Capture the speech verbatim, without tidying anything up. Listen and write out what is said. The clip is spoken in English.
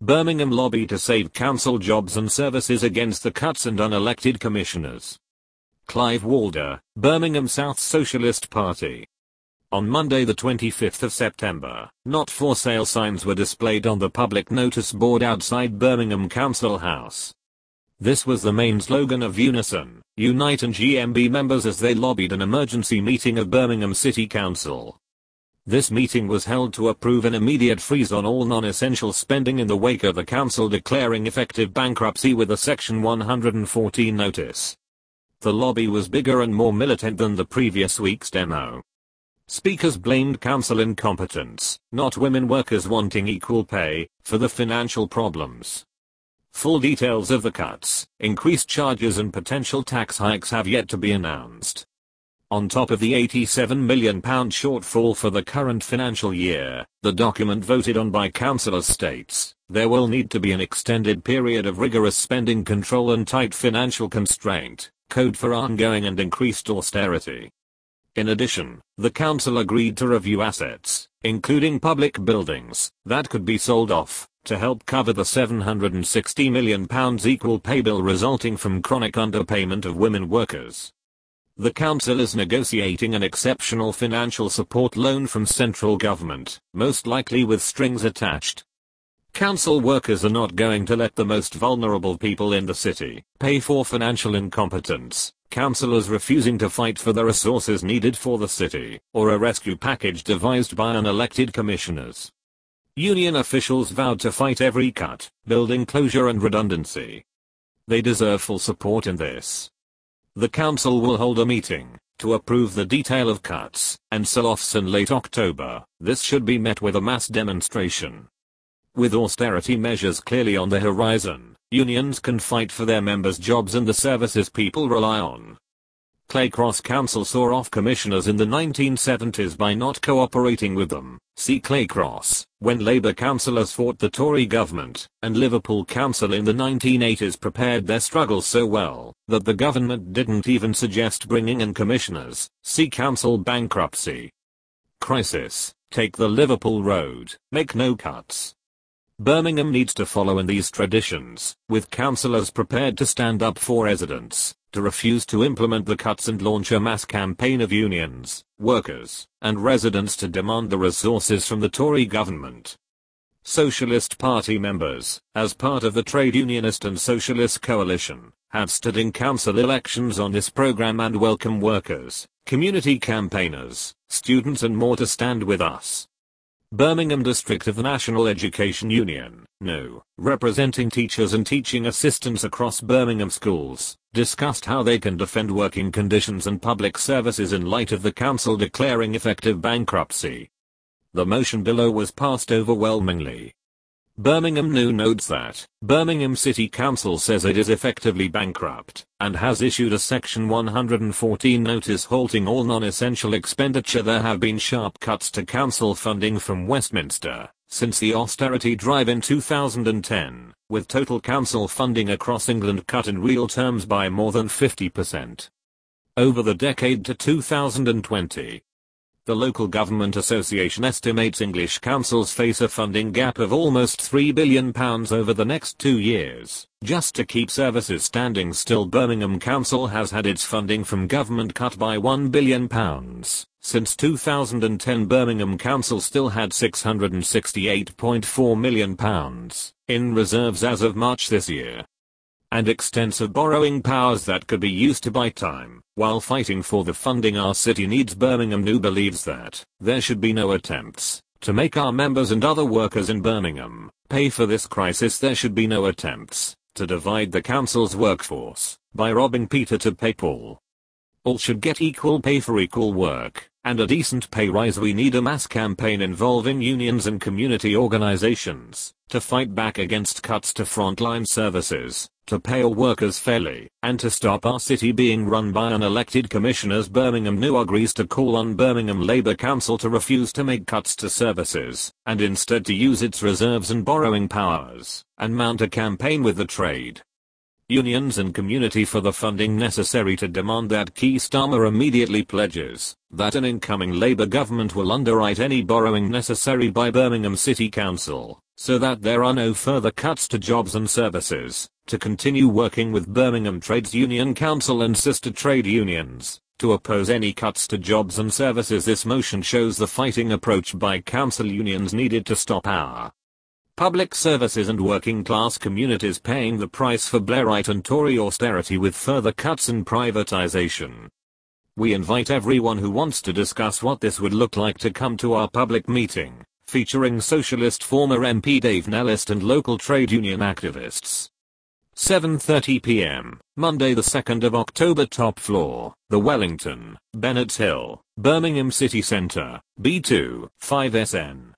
Birmingham lobby to save council jobs and services against the cuts and unelected commissioners. Clive Walder, Birmingham South Socialist Party. On Monday the twenty-fifth of September, not for sale signs were displayed on the public notice board outside Birmingham Council House. This was the main slogan of Unison, Unite and G M B members as they lobbied an emergency meeting of Birmingham City Council. This meeting was held to approve an immediate freeze on all non-essential spending in the wake of the council declaring effective bankruptcy with a Section one hundred fourteen notice. The lobby was bigger and more militant than the previous week's demo. Speakers blamed council incompetence, not women workers wanting equal pay, for the financial problems. Full details of the cuts, increased charges and potential tax hikes have yet to be announced. On top of the eighty-seven million pounds shortfall for the current financial year, the document voted on by councillors states, there will need to be an extended period of rigorous spending control and tight financial constraint, code for ongoing and increased austerity. In addition, the council agreed to review assets, including public buildings, that could be sold off, to help cover the seven hundred sixty million pounds equal pay bill resulting from chronic underpayment of women workers. The council is negotiating an exceptional financial support loan from central government, most likely with strings attached. Council workers are not going to let the most vulnerable people in the city pay for financial incompetence, councillors refusing to fight for the resources needed for the city, or a rescue package devised by unelected commissioners. Union officials vowed to fight every cut, building closure and redundancy. They deserve full support in this. The council will hold a meeting to approve the detail of cuts and sell-offs in late October. This should be met with a mass demonstration. With austerity measures clearly on the horizon, unions can fight for their members' jobs and the services people rely on. Claycross Council saw off commissioners in the nineteen seventies by not cooperating with them. See Claycross, when Labour councillors fought the Tory government, and Liverpool Council in the nineteen eighties prepared their struggles so well that the government didn't even suggest bringing in commissioners. See council bankruptcy. Crisis, take the Liverpool road, make no cuts. Birmingham needs to follow in these traditions, with councillors prepared to stand up for residents, to refuse to implement the cuts and launch a mass campaign of unions, workers, and residents to demand the resources from the Tory government. Socialist Party members, as part of the Trade Unionist and Socialist Coalition, have stood in council elections on this programme and welcome workers, community campaigners, students and more to stand with us. Birmingham District of the National Education Union, N O, representing teachers and teaching assistants across Birmingham schools, discussed how they can defend working conditions and public services in light of the council declaring effective bankruptcy. The motion below was passed overwhelmingly. Birmingham N O notes that Birmingham City Council says it is effectively bankrupt and has issued a Section one hundred fourteen notice halting all non-essential expenditure. There have been sharp cuts to council funding from Westminster since the austerity drive in two thousand ten, with total council funding across England cut in real terms by more than fifty percent. Over the decade to two thousand twenty. The Local Government Association estimates English councils face a funding gap of almost three billion pounds over the next two years. Just to keep services standing still, Birmingham Council has had its funding from government cut by one billion pounds. Since two thousand ten, Birmingham Council still had six hundred sixty-eight point four million pounds in reserves as of March this year, and extensive borrowing powers that could be used to buy time while fighting for the funding our city needs. Birmingham N O believes that there should be no attempts to make our members and other workers in Birmingham pay for this crisis. There should be no attempts to divide the council's workforce by robbing Peter to pay Paul. All should get equal pay for equal work and a decent pay rise. We need a mass campaign involving unions and community organizations to fight back against cuts to frontline services, to pay all workers fairly, and to stop our city being run by unelected commissioners. Birmingham N O agrees to call on Birmingham Labour Council to refuse to make cuts to services, and instead to use its reserves and borrowing powers, and mount a campaign with the trade unions and community for the funding necessary to demand that Keir Starmer immediately pledges that an incoming Labour government will underwrite any borrowing necessary by Birmingham City Council. so that there are no further cuts to jobs and services, to continue working with Birmingham Trades Union Council and sister trade unions, to oppose any cuts to jobs and services. This motion shows the fighting approach by council unions needed to stop our public services and working class communities paying the price for Blairite and Tory austerity with further cuts and privatization. We invite everyone who wants to discuss what this would look like to come to our public meeting, featuring Socialist former M P Dave Nellist and local trade union activists. seven thirty p m, Monday the second of October. Top floor, The Wellington, Bennett Hill, Birmingham City Centre, B two, five S N.